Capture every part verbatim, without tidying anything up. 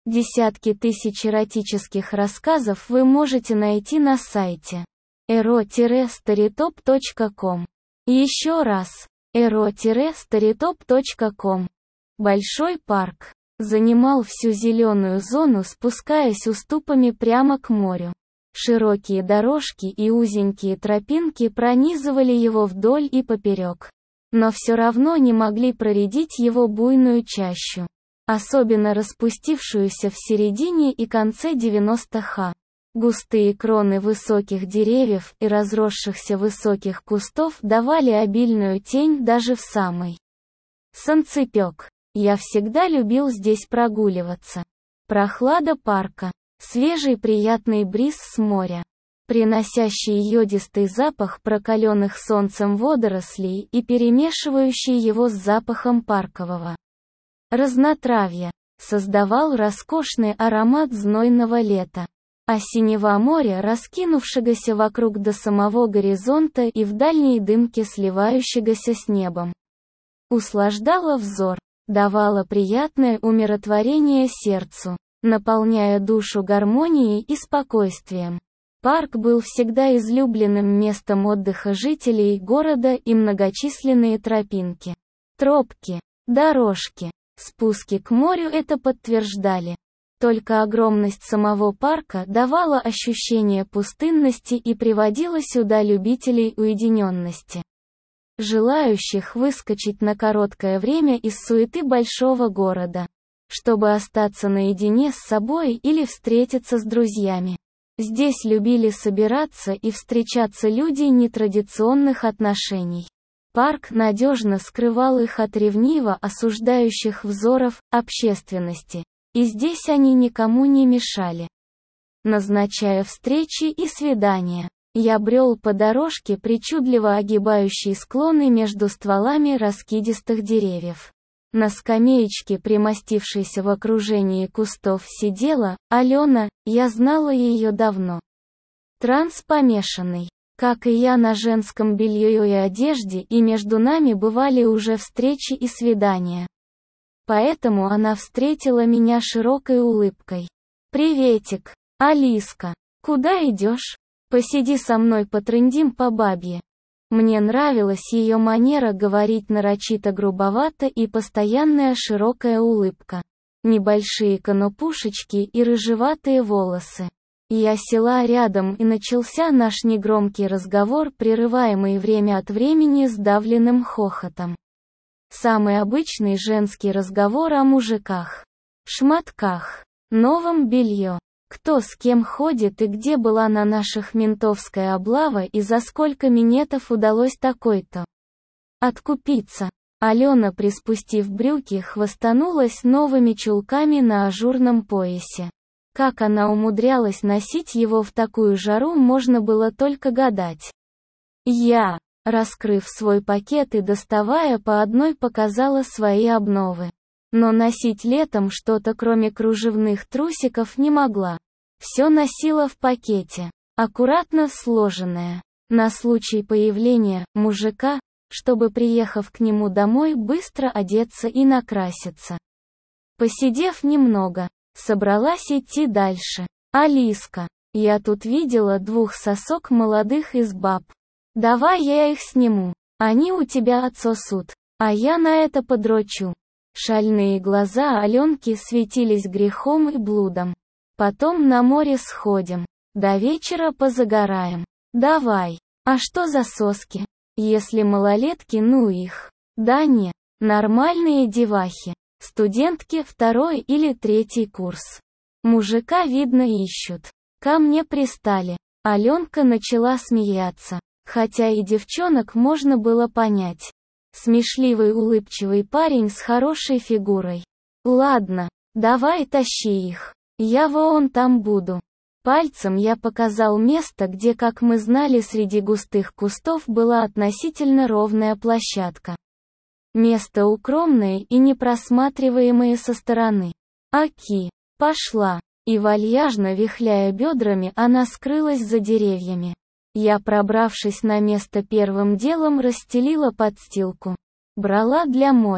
Десятки тысяч эротических рассказов вы можете найти на сайте эро старитоп точка ком. Еще раз, эро старитоп точка ком. Большой парк занимал всю зеленую зону, спускаясь уступами прямо к морю. Широкие дорожки и узенькие тропинки пронизывали его вдоль и поперек, но все равно не могли проредить его буйную чащу, особенно распустившуюся в середине и конце девяностых. Густые кроны высоких деревьев и разросшихся высоких кустов давали обильную тень даже в самый солнцепек. Я всегда любил здесь прогуливаться. Прохлада парка, свежий приятный бриз с моря, приносящий йодистый запах прокаленных солнцем водорослей и перемешивающий его с запахом паркового разнотравья, создавал роскошный аромат знойного лета. А синева моря, раскинувшегося вокруг до самого горизонта и в дальней дымке сливающегося с небом, услаждало взор, давало приятное умиротворение сердцу, наполняя душу гармонией и спокойствием. Парк был всегда излюбленным местом отдыха жителей города, и многочисленные тропинки, тропки, дорожки, спуски к морю это подтверждали. Только огромность самого парка давала ощущение пустынности и приводила сюда любителей уединенности, желающих выскочить на короткое время из суеты большого города, чтобы остаться наедине с собой или встретиться с друзьями. Здесь любили собираться и встречаться люди нетрадиционных отношений. Парк надежно скрывал их от ревниво осуждающих взоров общественности, и здесь они никому не мешали. Назначая встречи и свидания, я брел по дорожке, причудливо огибающей склоны между стволами раскидистых деревьев. На скамеечке, примостившейся в окружении кустов, сидела Алена, я знала ее давно. Транс-помешанный, как и я, на женском белье и одежде, и между нами бывали уже встречи и свидания. Поэтому она встретила меня широкой улыбкой. «Приветик, Алиска, куда идешь? Посиди со мной, потрындим по бабье». Мне нравилась ее манера говорить нарочито грубовато и постоянная широкая улыбка. Небольшие конопушечки и рыжеватые волосы. Я села рядом, и начался наш негромкий разговор, прерываемый время от времени сдавленным хохотом. Самый обычный женский разговор о мужиках, шматках, новом белье. Кто с кем ходит и где была на наших ментовская облава и за сколько минетов удалось такой-то откупиться. Алена, приспустив брюки, хвастанулась новыми чулками на ажурном поясе. Как она умудрялась носить его в такую жару, можно было только гадать. Я, раскрыв свой пакет и доставая по одной, показала свои обновы. Но носить летом что-то кроме кружевных трусиков не могла. Все носила в пакете, аккуратно сложенное, на случай появления мужика, чтобы, приехав к нему домой, быстро одеться и накраситься. Посидев немного, собралась идти дальше. «Алиска, я тут видела двух сосок молодых из баб. Давай я их сниму, они у тебя отсосут, а я на это подрочу». Шальные глаза Аленки светились грехом и блудом. «Потом на море сходим, до вечера позагораем. Давай. А что за соски? Если малолетки, ну их. Да не, нормальные девахи, студентки второй или третий курс. Мужика, видно, ищут. Ко мне пристали». Аленка начала смеяться, хотя и девчонок можно было понять. Смешливый улыбчивый парень с хорошей фигурой. «Ладно, давай тащи их. Я вон там буду». Пальцем я показал место, где, как мы знали, среди густых кустов была относительно ровная площадка. Место укромное и непросматриваемое со стороны. «Оки, пошла». И вальяжно вихляя бедрами, она скрылась за деревьями. Я, пробравшись на место, первым делом расстелила подстилку. Брала для моря.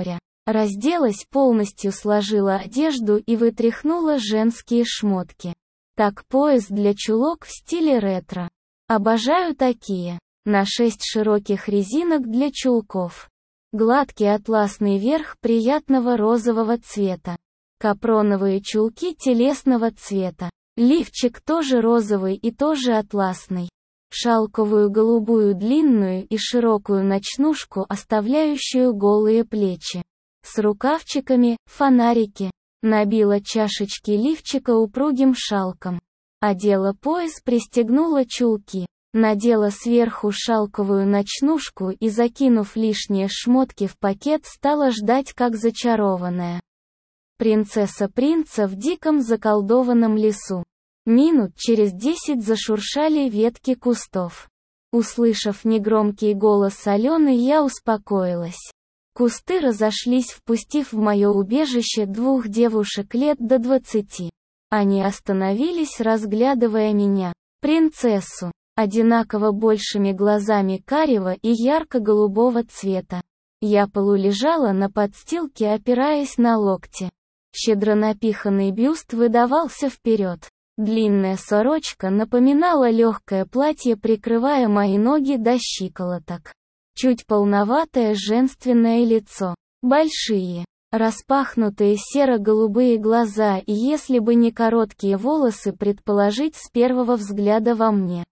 Разделась полностью, сложила одежду и вытряхнула женские шмотки. Так, пояс для чулок в стиле ретро. Обожаю такие. На шесть широких резинок для чулков. Гладкий атласный верх приятного розового цвета. Капроновые чулки телесного цвета. Лифчик тоже розовый и тоже атласный. Шалковую голубую длинную и широкую ночнушку, оставляющую голые плечи. С рукавчиками, фонарики. Набила чашечки лифчика упругим шалком. Одела пояс, пристегнула чулки. Надела сверху шалковую ночнушку и, закинув лишние шмотки в пакет, стала ждать как зачарованная. Принцесса принца в диком заколдованном лесу. Минут через десять зашуршали ветки кустов. Услышав негромкий голос Алены, я успокоилась. Кусты разошлись, впустив в мое убежище двух девушек лет до двадцати. Они остановились, разглядывая меня, принцессу, одинаково большими глазами карего и ярко-голубого цвета. Я полулежала на подстилке, опираясь на локти. Щедро напиханный бюст выдавался вперед. Длинная сорочка напоминала легкое платье, прикрывая мои ноги до щиколоток. Чуть полноватое женственное лицо. Большие, распахнутые серо-голубые глаза, и если бы не короткие волосы, предположить с первого взгляда во мне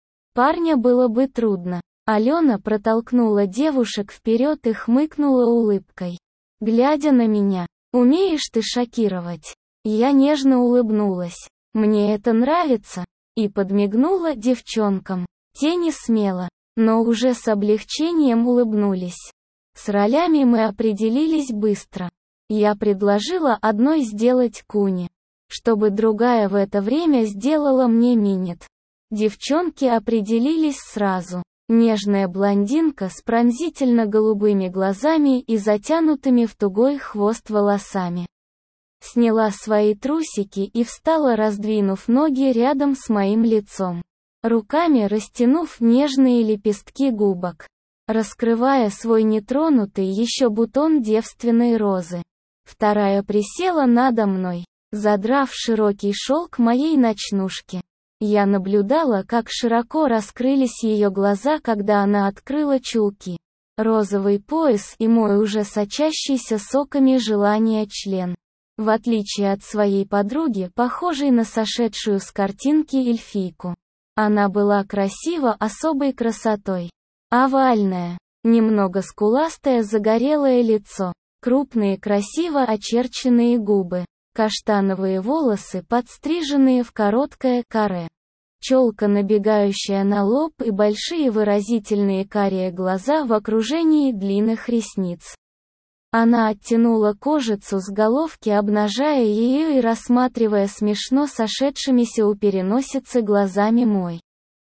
парня было бы трудно. Алена протолкнула девушек вперед и хмыкнула улыбкой. Глядя на меня, «Умеешь ты шокировать». Я нежно улыбнулась. «Мне это нравится», и подмигнула девчонкам. Те не смело, но уже с облегчением улыбнулись. С ролями мы определились быстро. Я предложила одной сделать куни, чтобы другая в это время сделала мне минет. Девчонки определились сразу. Нежная блондинка с пронзительно-голубыми глазами и затянутыми в тугой хвост волосами. Сняла свои трусики и встала, раздвинув ноги рядом с моим лицом. Руками растянув нежные лепестки губок. Раскрывая свой нетронутый еще бутон девственной розы. Вторая присела надо мной, задрав широкий шелк моей ночнушки. Я наблюдала, как широко раскрылись ее глаза, когда она открыла чулки. Розовый пояс и мой уже сочащийся соками желания член. В отличие от своей подруги, похожей на сошедшую с картинки эльфийку. Она была красива особой красотой. Овальное, немного скуластое загорелое лицо, крупные красиво очерченные губы, каштановые волосы, подстриженные в короткое каре, челка, набегающая на лоб, и большие выразительные карие глаза в окружении длинных ресниц. Она оттянула кожицу с головки, обнажая ее и рассматривая смешно сошедшимися у переносицы глазами мой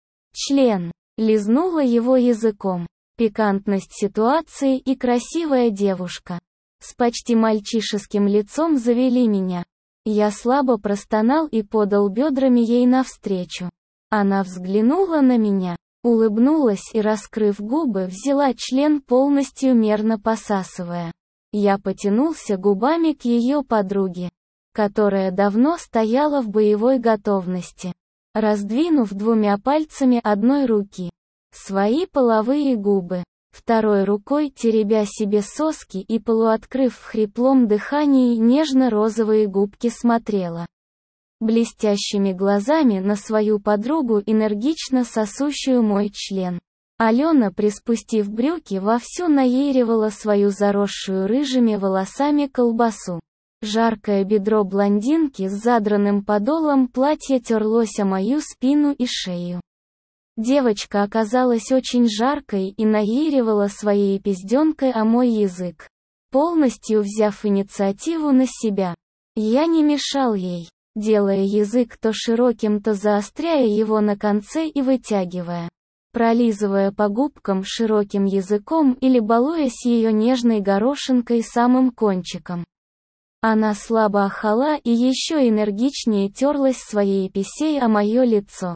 член. Лизнула его языком. Пикантность ситуации и красивая девушка с почти мальчишеским лицом завели меня. Я слабо простонал и подал бедрами ей навстречу. Она взглянула на меня, улыбнулась и, раскрыв губы, взяла член, полностью мерно посасывая. Я потянулся губами к ее подруге, которая давно стояла в боевой готовности. Раздвинув двумя пальцами одной руки свои половые губы, второй рукой теребя себе соски и полуоткрыв в хриплом дыхании нежно-розовые губки, смотрела блестящими глазами на свою подругу, энергично сосущую мой член. Алена, приспустив брюки, вовсю наеривала свою заросшую рыжими волосами колбасу. Жаркое бедро блондинки с задранным подолом платья терлось о мою спину и шею. Девочка оказалась очень жаркой и наеривала своей пизденкой о мой язык, полностью взяв инициативу на себя. Я не мешал ей, делая язык то широким, то заостряя его на конце и вытягивая, пролизывая по губкам широким языком или балуясь ее нежной горошинкой самым кончиком. Она слабо ахала и еще энергичнее терлась своей писей о мое лицо.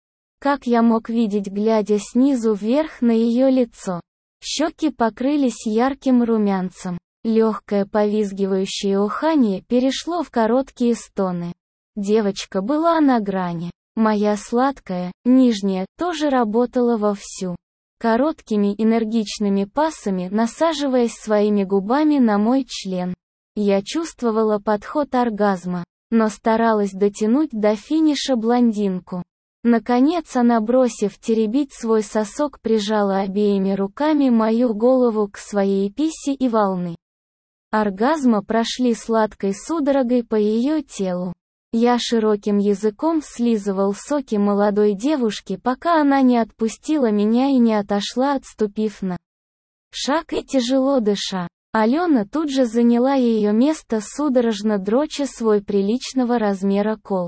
Как я мог видеть, глядя снизу вверх на ее лицо? Щеки покрылись ярким румянцем. Легкое повизгивающее уханье перешло в короткие стоны. Девочка была на грани. Моя сладкая, нижняя, тоже работала вовсю. Короткими энергичными пассами насаживаясь своими губами на мой член. Я чувствовала подход оргазма, но старалась дотянуть до финиша блондинку. Наконец она, бросив теребить свой сосок, прижала обеими руками мою голову к своей писе, и волны оргазма прошли сладкой судорогой по ее телу. Я широким языком слизывал соки молодой девушки, пока она не отпустила меня и не отошла, отступив на шаг и тяжело дыша. Алена тут же заняла ее место, судорожно дроча свой приличного размера кол.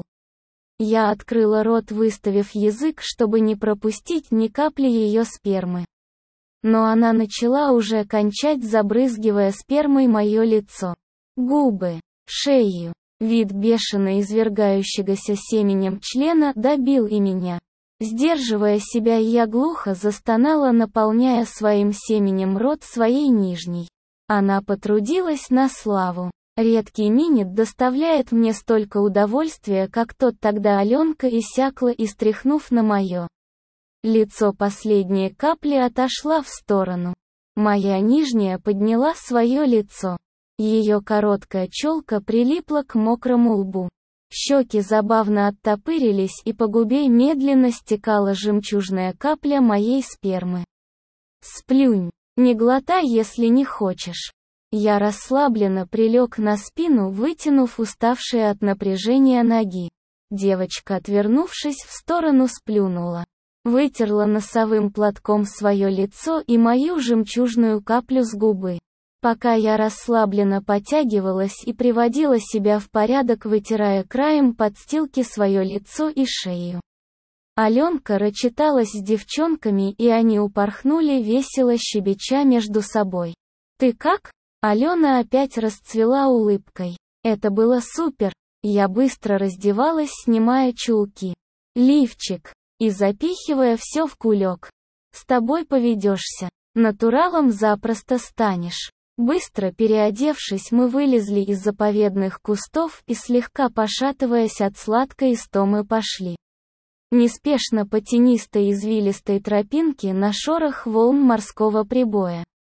Я открыла рот, выставив язык, чтобы не пропустить ни капли ее спермы. Но она начала уже кончать, забрызгивая спермой мое лицо, губы, шею. Вид бешено извергающегося семенем члена добил и меня. Сдерживая себя, я глухо застонала, наполняя своим семенем рот своей нижней. Она потрудилась на славу. Редкий минет доставляет мне столько удовольствия, как тот. Тогда Аленка иссякла и, стряхнув на мое лицо последние капли, отошла в сторону. Моя нижняя подняла свое лицо. Ее короткая челка прилипла к мокрому лбу. Щеки забавно оттопырились, и по губе медленно стекала жемчужная капля моей спермы. «Сплюнь, не глотай, если не хочешь». Я расслабленно прилег на спину, вытянув уставшие от напряжения ноги. Девочка, отвернувшись в сторону, сплюнула. Вытерла носовым платком свое лицо и мою жемчужную каплю с губы. Пока я расслабленно потягивалась и приводила себя в порядок, вытирая краем подстилки свое лицо и шею. Аленка рочиталась с девчонками, и они упорхнули, весело щебеча между собой. «Ты как?» Алена опять расцвела улыбкой. «Это было супер!» Я быстро раздевалась, снимая чулки, лифчик и запихивая все в кулек. «С тобой поведешься. Натуралом запросто станешь». Быстро переодевшись, мы вылезли из заповедных кустов и, слегка пошатываясь от сладкой истомы, пошли неспешно по тенистой извилистой тропинке на шорох волн морского прибоя.